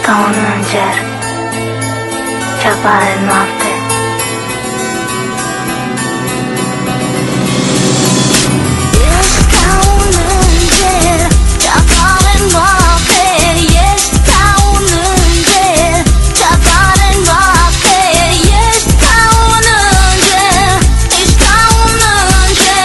ca un înger ce apare în noapte. Ești ca un înger ce apare în noapte. Ești ca un înger ce apare în noapte. Ești ca un înger, ești ca un înger,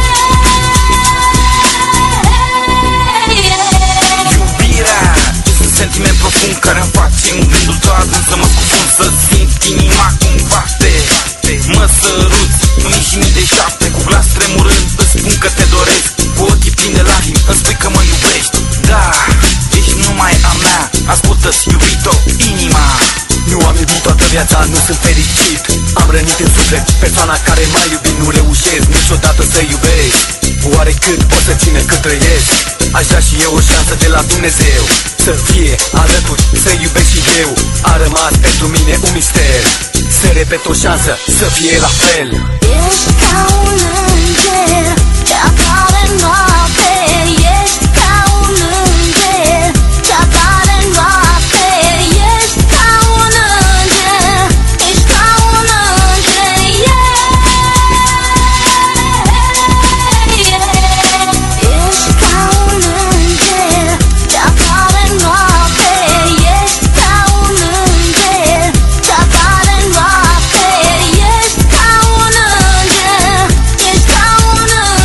Iubirea este un sentiment profund care îmi face în gândul tău adânc să mă scufund, să simt inima cum bate. Mă săruți în mii și mii de șapte, cu glas tremurând îți spun că te doresc. Cu ochii plini de lacrimi îmi spui că mă iubești. Da, ești numai a mea, ascultă-ți, iubito, inima. Nu am iubit toată viața, nu sunt fericit. Am rănit în suflet persoana care m-a iubit. Nu reușesc niciodată să iubesc. Oare cât pot să ține cât trăiesc? Aș vrea și eu o șansă de la Dumnezeu, să fie alături, să iubesc și eu. A rămas pentru mine un mister, să repet o șansă, să fie la fel. Ești ca un înger ce apare în noapte. Ești ca un înger ce apare în noapte. Ești ca un înger, ești ca un înger, Ești ca un înger ce apare în noapte. Ești ca un înger ce apare în noapte. Ești ca un înger, ești ca un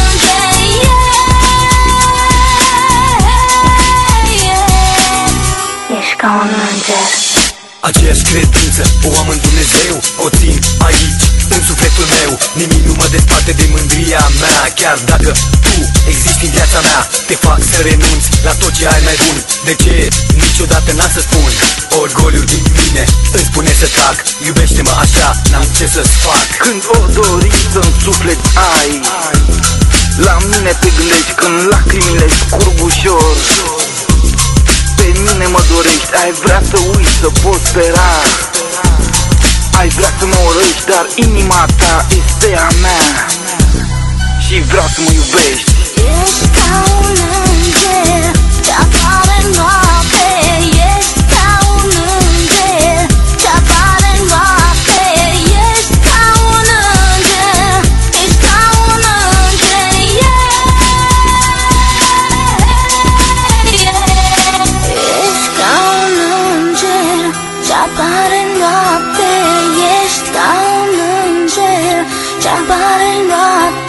înger, Ești ca un înger. Aceeași credință o am în Dumnezeu, o țin aici, în sufletul meu. Nimic nu mă desparte de mândria mea. Chiar dacă tu existi în viața mea, te fac să renunți la tot ce ai mai bun. De ce? Niciodată n-am să spun. Orgoliul din mine îmi spune să tac. Iubește-mă așa, n-am ce să-ți fac. Când o dorință în suflet ai, la mine te gândești când lacrimile scurg ușor. Pe mine mă dorești, ai vrea să uiți, să poți spera. Ai vrea să mă urăști, dar inima ta este a mea și vreau să mă iubești. Ești ca un înger ce apare în noapte. Ești ca un înger ce apare în noapte. Ești ca un înger, ești ca un înger, Ești ca un înger ce apare în noapte. Ești ca un înger ce apare în noapte.